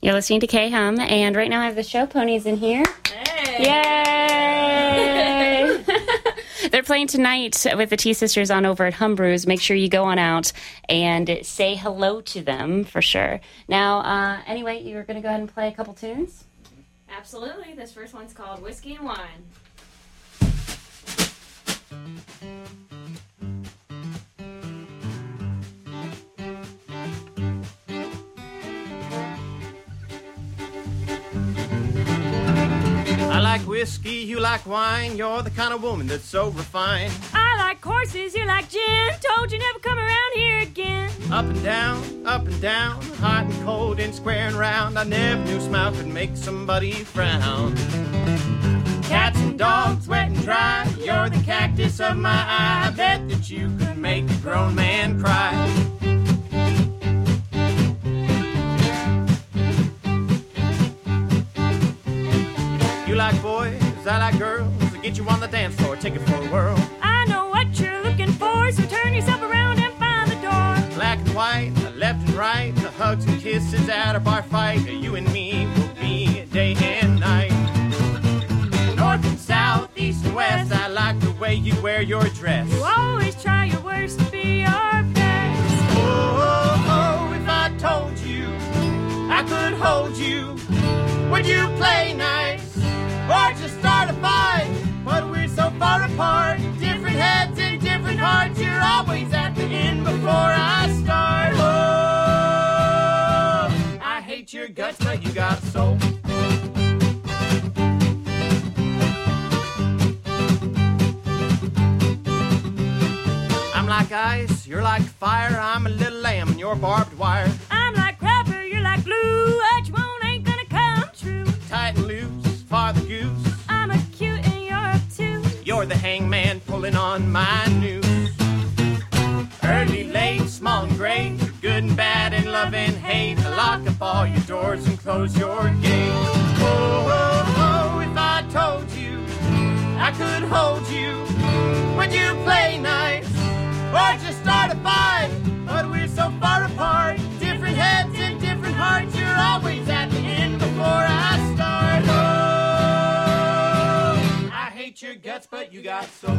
You're listening to K-Hum, and right now I have the show ponies in here. Hey! Yay! They're playing tonight with the T-Sisters on over at Humbrew's. Make sure you go on out and say hello to them for sure. Now, anyway, you're going to go ahead and play a couple tunes? Absolutely. This first one's called Whiskey and Wine. I like whiskey, you like wine. You're the kind of woman that's so refined. I like horses, you like gin. Told you never come around here again. Up and down, hot and cold and square and round. I never knew smile could make somebody frown. Cats and dogs, wet and dry. You're the cactus of my eye. I bet that you could make a grown man cry. You like boys, I like girls. I get you on the dance floor, take it for a whirl. I know what you're looking for, so turn yourself around and find the door. Black and white, left and right, the hugs and kisses at a bar fight. You and me will be day and night. North and south, east and west, I like the way you wear your dress. You always try your worst to be our best. Oh, if I told you I could hold you, would you play nice? Or just start a fight? But we're so far apart, different heads and different hearts. You're always at the end before I start. Oh, I hate your guts, but you got soul. I'm like ice, you're like fire. I'm a little lamb and you're barbed wire. I'm like rubber, you're like glue. What you want ain't gonna come true. Tight and loose, Father Goose. I'm a cute and you're up too. You're the hangman pulling on my noose. Early, late, small and great, good and bad and love and hate. Lock up all your doors and close your gate. Oh, if I told you I could hold you, would you play nice? Or just start a fight? But we're so far apart, different heads and different hearts. You're always at the end before I start. Oh, I hate your guts, but you got soul.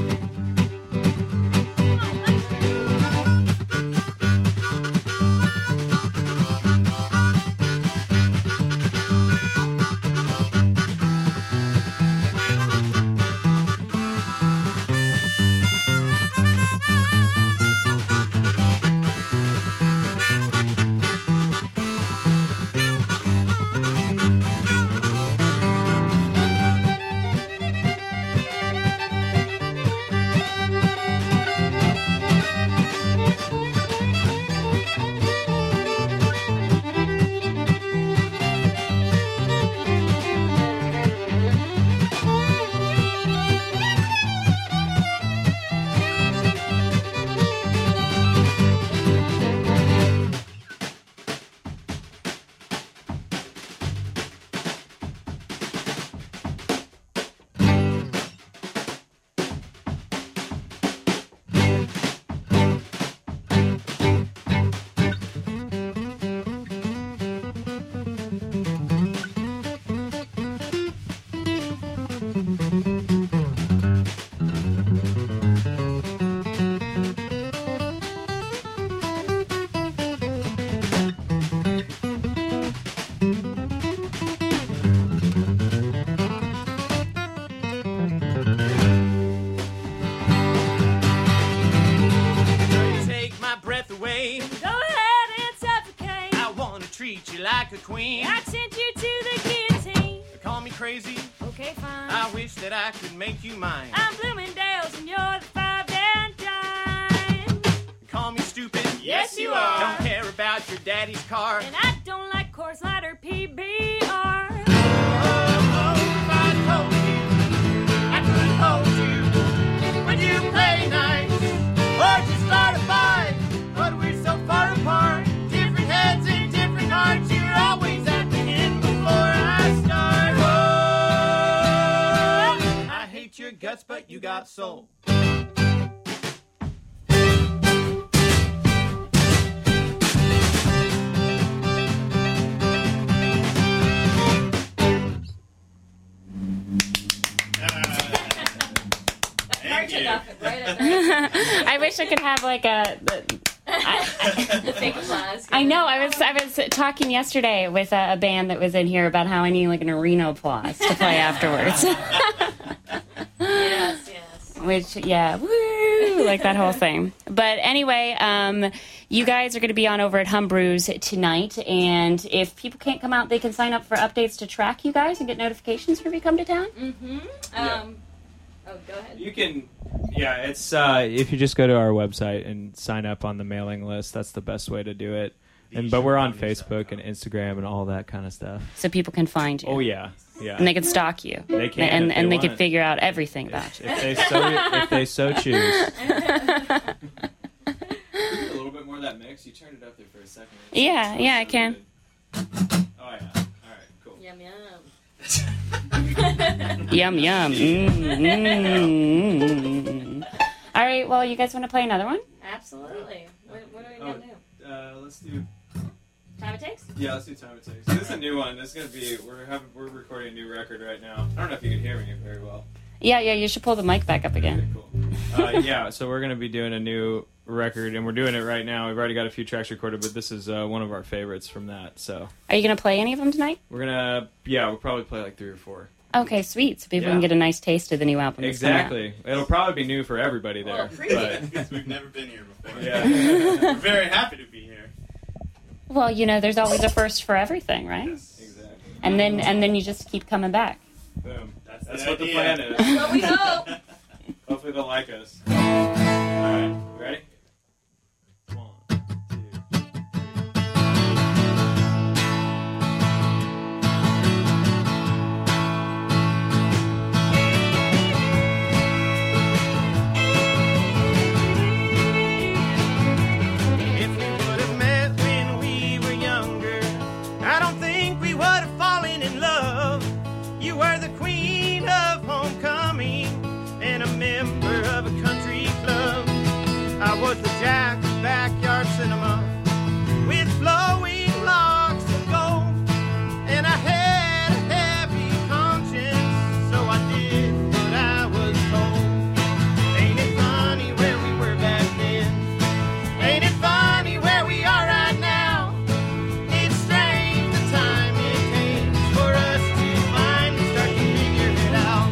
Like a queen, I sent you to the guillotine. Call me crazy, okay, fine. I wish that I could make you mine. I'm Bloomingdale's and you're the 5 and dime. Call me stupid, yes you are. Don't care about your daddy's car, and I don't like Coors Light or PBR. Oh, if I told you I could hold you, would you play nice or just start a fight? But we're so far apart, different heads and different hearts. You're always at the end before I start. Oh, I hate your guts, but you got soul. Right at that. I wish I could have like The fake applause. I know. I was talking yesterday with a band that was in here about how I need like an arena applause to play afterwards. Yes. Which, yeah, woo, like that whole thing. But anyway, you guys are going to be on over at Humbrew's tonight, and if people can't come out, they can sign up for updates to track you guys and get notifications whenever you come to town. Mm-hmm. Yeah. Oh, go ahead. You can, yeah, it's if you just go to our website and sign up on the mailing list, that's the best way to do it. But we're on Facebook and Instagram and all that kind of stuff. So people can find you. Oh yeah. And they can stalk you. They can, and they can want. figure out everything about you. If they so choose. A little bit more of that mix. You turned it up there for a second. Yeah, I can. Oh yeah. All right. Cool. Yum yum. Yum, yum. All right, well, you guys want to play another one? Absolutely. What are we gonna do? Let's do. Time it takes? Yeah, let's do Time It Takes. This is a new one. This is gonna be. We're recording a new record right now. I don't know if you can hear me very well. Yeah, you should pull the mic back up again. Okay, cool. Yeah, so we're gonna be doing a new record, and we're doing it right now. We've already got a few tracks recorded, but this is one of our favorites from that. So Are you going to play any of them tonight? we'll probably play like 3 or 4. Okay, sweet. So people Yeah. can get a nice taste of the new album. that's coming out. Exactly. It'll probably be new for everybody there. Because we've never been here before. Yeah. We're very happy to be here. Well, there's always a first for everything, right? Yes. Exactly. And then you just keep coming back. Boom. That's the what the idea. plan is. Well, we hope. Hopefully they'll like us. All right. You ready? 1, 2, 3. If we would have met when we were younger, I don't think we would have fallen in love. You were the queen of homecoming and a member of a country club. I was the jack of backyard cinema with flowing locks of gold, and I had a heavy conscience, so I did what I was told. Ain't it funny where we were back then? Ain't it funny where we are right now? It's strange the time it takes for us to finally start to figure it out.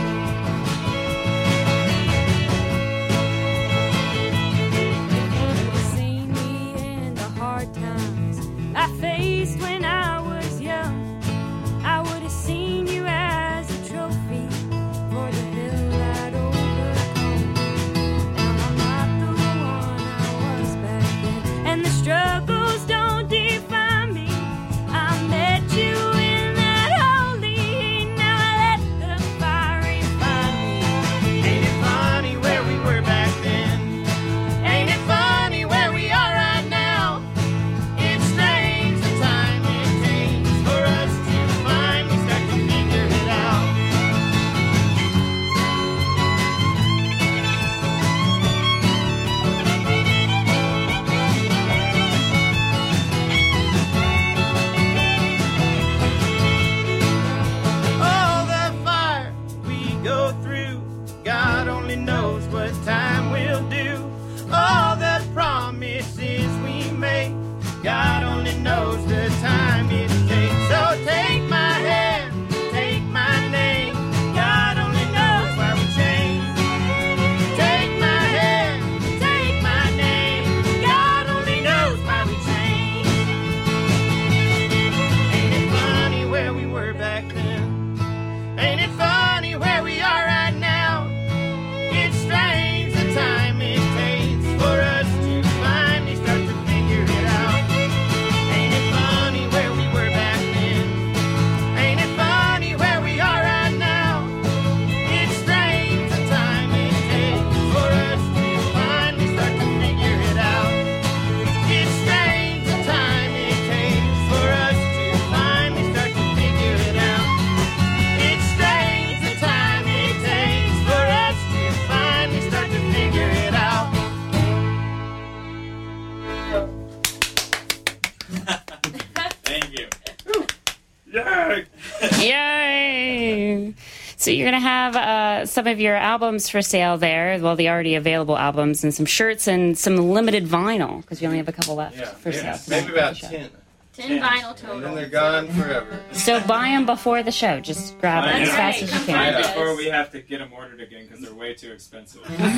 You've seen me in the hard times I faced when I was young. I would have seen you as a trophy for the hill I'd overcome. And I'm not the one I was back then, and the struggles don't define me. I met you in that holy heat. Now I let the fire refine me. Ain't it funny where we were back then? Ain't it funny where we are right now? It's strange the time it takes for us to finally start to figure it out. All the fire we go through, God only knows what time will do. All the promises we make, God only knows the time it takes. So take my hand, take my name, God only knows why we change. Take my hand, take my name, God only knows why we change. Ain't it funny where we were back then? Ain't it funny where we are right now? It's strange the time it takes for us to finally start to figure it out. Ain't it funny where we were back then? Ain't it funny where we are right now? It's strange the time it takes for us to finally start to figure it out. It's strange the time it takes for us to finally start to figure it out. It's strange the time it takes for us to finally start to figure it out. Thank you. Yeah. Yay! So you're going to have some of your albums for sale there, well, the already available albums, and some shirts and some limited vinyl, because you only have a couple left for sale. Maybe about 10. 10 vinyl And total. then they're gone forever. So buy them before the show. Just grab them That's as fast as you right. can. Come Before Yes. we have to get them ordered again because they're way too expensive.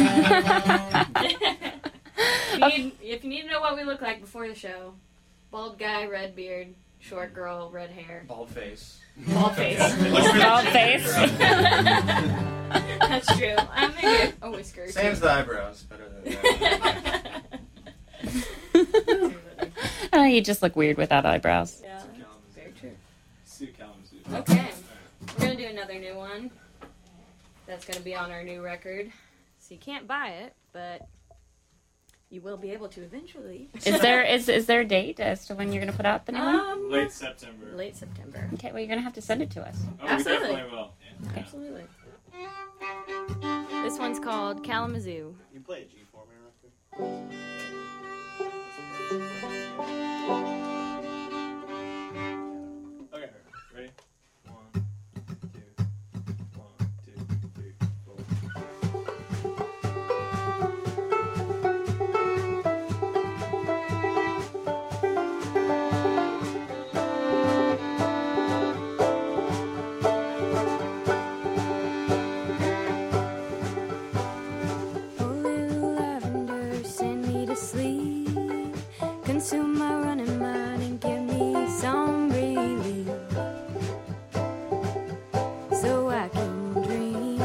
If you need to know what we look like before the show, bald guy, red beard, short girl, red hair, Bald face. bald face. Bald face. That's true. I'm maybe a whisker. Saves the eyebrows better than that. Oh, you just look weird without eyebrows. Yeah, very true. Sue Kalamazoo. Okay, we're gonna do another new one. That's gonna be on our new record. So you can't buy it, but you will be able to eventually. Is there a date as to when you're going to put out the new one? Late September. Late September. Okay, well, you're going to have to send it to us. Oh, Absolutely. we definitely will. Yeah. Absolutely. This one's called Kalamazoo. You play a G for me real quick? Okay, ready? 1, 2, 1, 2, 3, 4. Oh, little lavender, send me to sleep. Consume my running mind and give me some relief, so I can dream.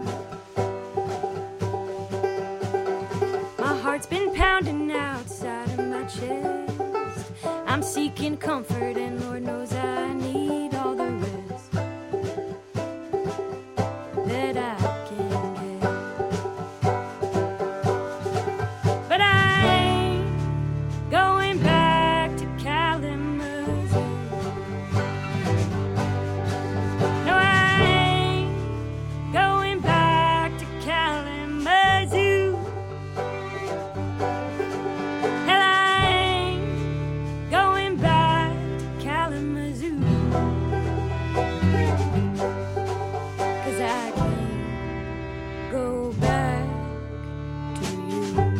My heart's been pounding outside of my chest. I'm seeking comfort, and Lord knows I need all the rest that I can get. But I ain't going back to Kalamazoo. No, I ain't going back to Kalamazoo. Hell, I ain't going back to Kalamazoo. 'Cause I can't go back to you.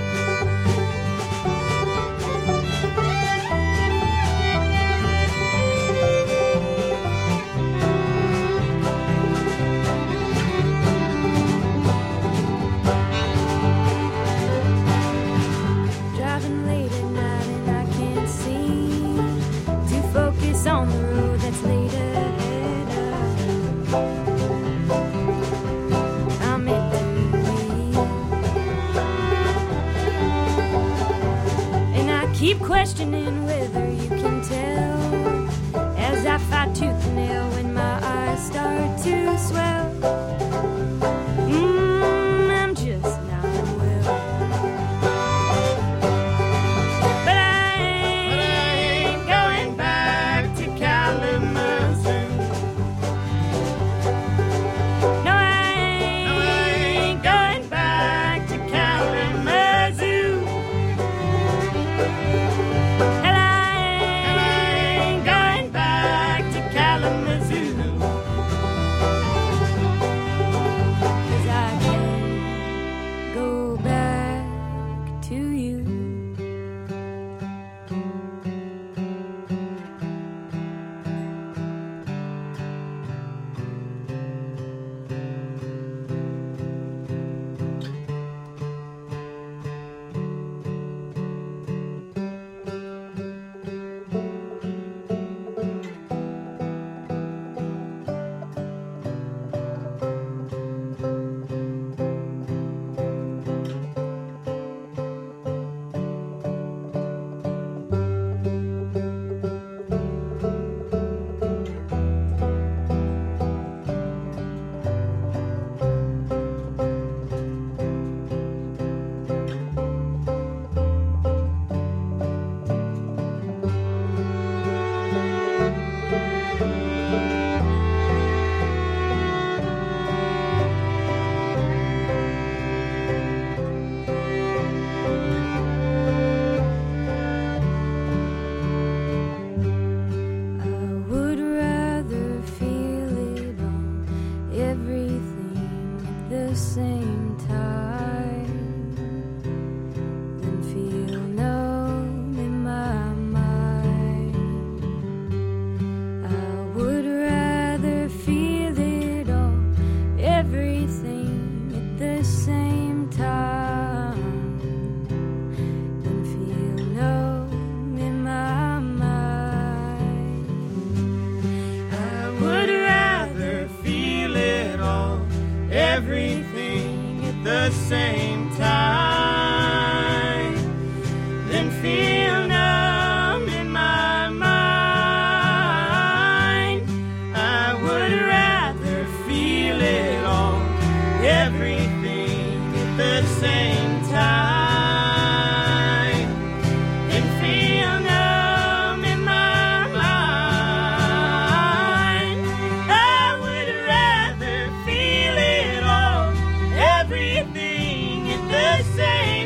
Driving late at night and I can't seem to focus on the road that's laid ahead of I'm meant to be. And I keep questioning whether you can tell as I fight tooth and nail when my eyes start to swell. I'm just not well. But I ain't going back to Kalamazoo. No, I ain't going back to Kalamazoo. And the same time, then feel numb in my mind. I would rather feel it all, everything at the same time, than feel numb in my mind. I would rather feel it all, everything at the same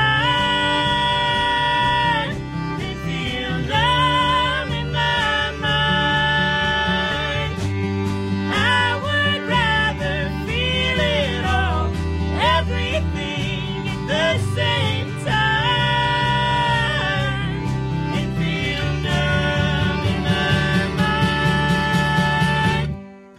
time, than feel numb in my mind. I would rather feel it all, everything at the same time, than feel numb in my mind.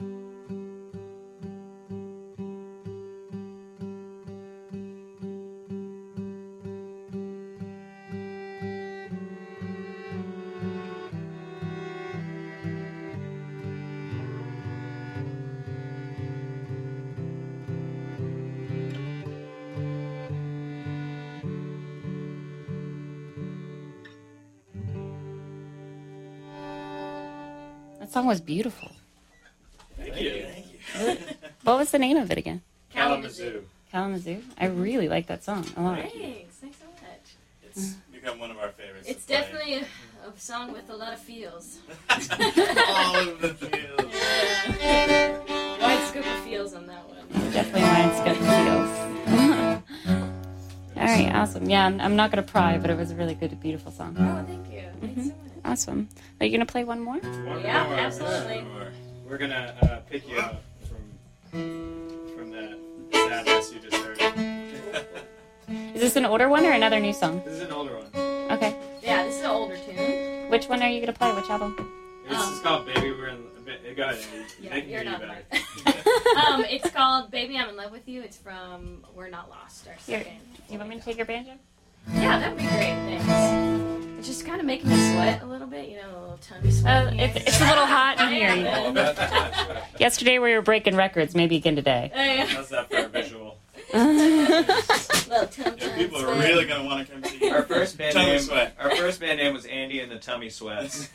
That song was beautiful. Thank you. What was the name of it again? Kalamazoo. Kalamazoo. I really like that song a lot. Thanks so much. It's become one of our favorites. It's to play. definitely a song with a lot of feels. All of the feels. Wide scoop of feels on that one. Definitely wide scope feels. All right, awesome. Yeah, I'm not gonna pry, but it was a really good, beautiful song. Oh, thank you. Thanks so much. Awesome. Are you gonna play one more? One Yeah, more. absolutely. We're gonna pick you up from that sadness you just heard. Is this an older one or another new song? This is an older one. Okay. Yeah, this is an older tune. Which one are you gonna play? Which album? This is called Baby We're in. Go ahead, Andy. Yeah, They can you're hear not you right. better. It's called Baby I'm in Love with You. It's from We're Not Lost, our Here, second. do you want me to take your banjo? Yeah, that'd be great. Thanks. It's just kind of making me sweat a little bit, you know, a little tummy sweat. in here. It's a little hot in here. All about that. Yesterday we were breaking records. Maybe again today. Yeah. How's that for a visual? Little tum Yeah, people are really gonna want to come see Our first band Tummy name. Sweat. Our first band name was Andy and the Tummy Sweats.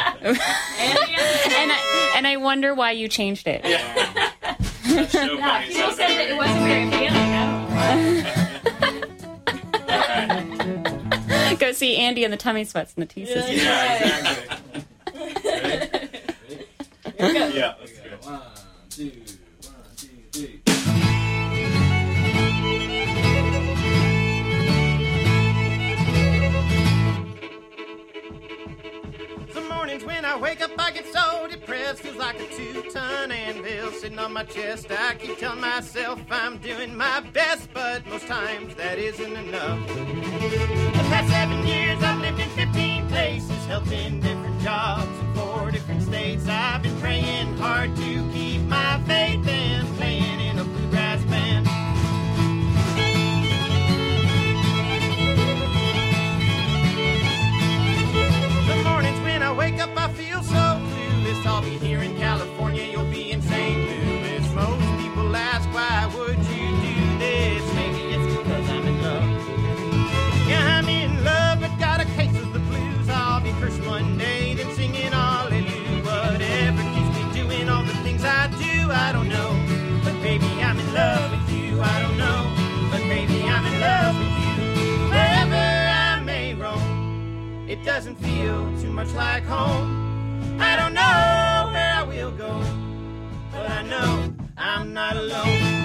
And I wonder why you changed it. That show No, bunnies people out said that there. it wasn't very appealing. I don't know. Go see Andy and the Tummy Sweats and the T Sisters. Yeah, exactly. Yeah, let's do it. 1, 2, 3. Some mornings when I wake up, I get so depressed. Feels like a 2-ton anvil sitting on my chest. I keep telling myself I'm doing my best, but most times that isn't enough. The past 7 years, I've lived in 15 places, helped in different jobs in 4 different states. I've been praying hard to keep my faith and playing in a bluegrass band. The mornings when I wake up, I feel so clueless. I'll be here in California, you'll be in St. Louis. Most people ask, why would you do this? Maybe it's because I'm in love. Yeah, I'm in love, but got a case of the blues. I'll be cursed one day, then singing hallelujah. Whatever keeps me doing all the things I do, I don't know. But baby, I'm in love with you, I don't know. But baby, I'm in love with you. Wherever I may roam, it doesn't feel too much like home. I don't know where I will go, but I know I'm not alone.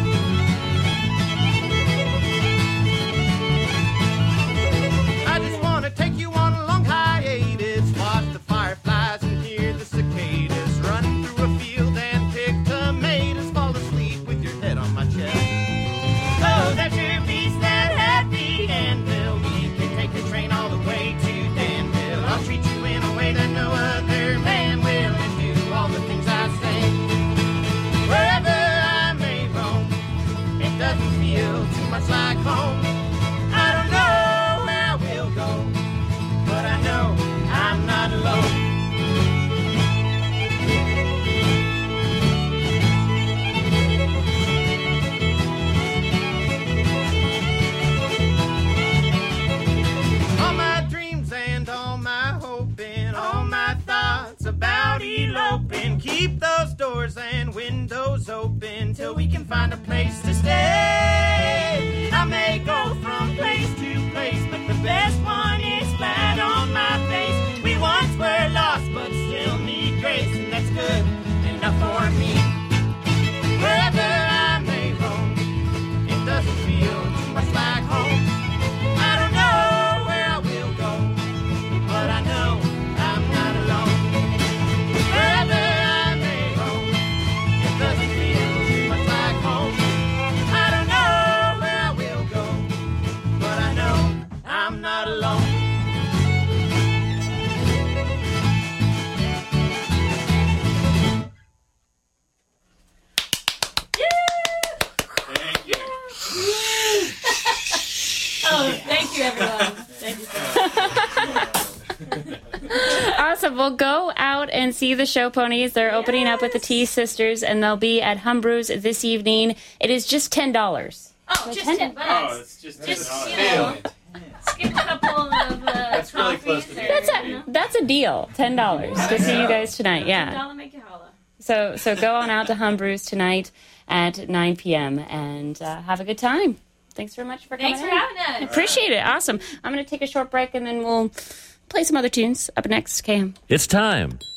I just want to take you on a long hiatus, watch the fireflies and hear the cicadas, run through a field and pick tomatoes, fall asleep with your head on my chest. Oh, that sure beats that happy anvil. We can take the train all the way to Danville. I'll treat you in a way that no other man will. keep those doors and windows open till we can find a place to stay. I may go from place to place, but the best one is flat on my face. We once were lost, but still need grace, and that's good enough for me. Wherever I may roam, it doesn't feel too much like home. I don't know where I will go, but I know I'm not alone. Wherever I may roam, it doesn't feel too much like home. I don't know where I will go, but I know I'm not alone. Thank you. Oh, thank you, everyone. Thank you so much. Awesome. Well, go out and see the Show Ponies. They're opening up with the T Sisters, and they'll be at Humbrew's this evening. It is just $10. Oh, just $10. Oh, it's just you know, skip a couple of That's really close to That's a deal. $10 to see you guys tonight. Yeah. $10 make you holla. So go on out to Humbrew's tonight at 9 p.m. and have a good time. Thanks very much for coming. Thanks for in. having us. Appreciate it. Awesome. I'm going to take a short break and then we'll play some other tunes. Up next, Cam. It's time